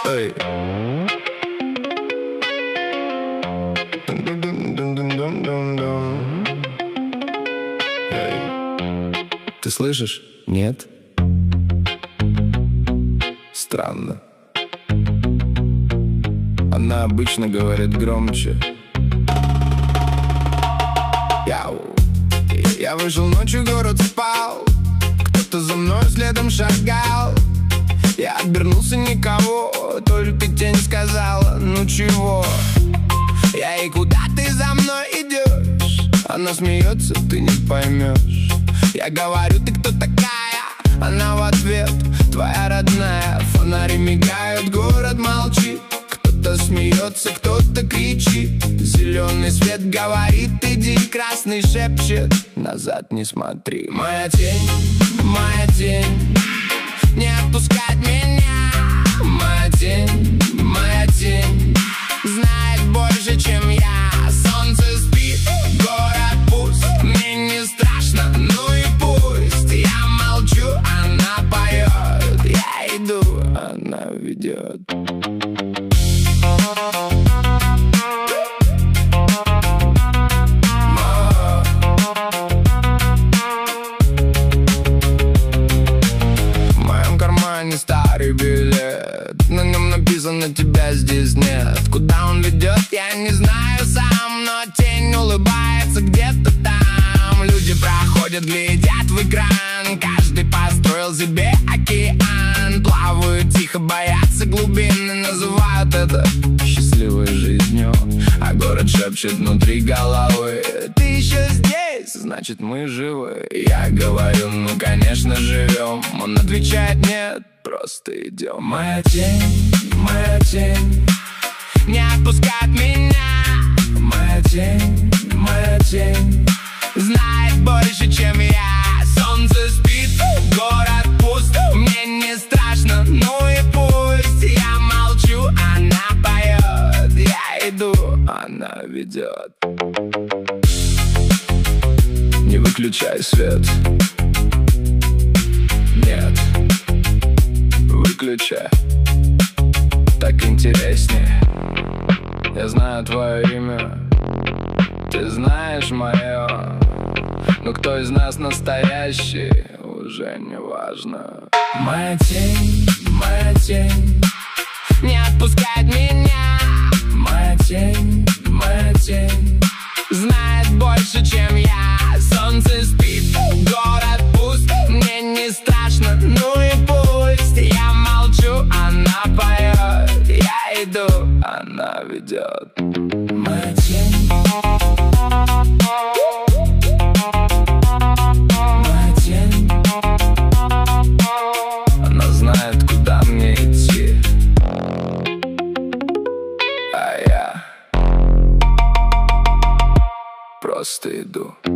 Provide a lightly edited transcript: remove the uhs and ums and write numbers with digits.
Эй. Ты слышишь? Нет? Странно. Она обычно говорит громче. Я вышел ночью, город спал. Кто-то за мной следом шагал. Я обернулся, никого, только тень сказала: ну чего? Я ей: куда ты за мной идешь? Она смеется: ты не поймешь. Я говорю: ты кто такая? Она в ответ: твоя родная. Фонари мигают, город молчит. Кто-то смеется, кто-то кричит. Зеленый свет говорит: иди, красный шепчет: назад не смотри. Моя тень, не отпускать меня. Моя тень, знает больше, чем я. Солнце спит, город пуст. Мне не страшно, ну и пусть. Я молчу, она поет. Я иду, она ведет. Старый билет, на нем написано: тебя здесь нет. Куда он ведет, я не знаю сам, но тень улыбается где-то там. Люди проходят, глядят в экран. Каждый построил себе океан. Плавают тихо, боятся глубины. Называют это счастливой жизнью. А город шепчет внутри головы: ты еще здесь, значит мы живы. Я говорю: ну конечно живем. Он отвечает: нет, просто идем. Моя тень, не отпускает меня. Моя тень, знает больше, чем я. Солнце спит, город пуст. Мне не страшно, ну и пусть. Я молчу, она поет. Я иду, она ведет. Не выключай свет. Нет, выключай, так интереснее. Я знаю твое имя, ты знаешь мое. Но кто из нас настоящий, уже не важно. Моя тень, не отпускает меня. Моя тень, знает больше, чем я. Солнце спит, город пуст. Мне не страшно, ну и пусть. Я молчу, она поет. Я иду, она ведет. Моя тень, моя тень. Она знает, куда мне идти. А я просто иду.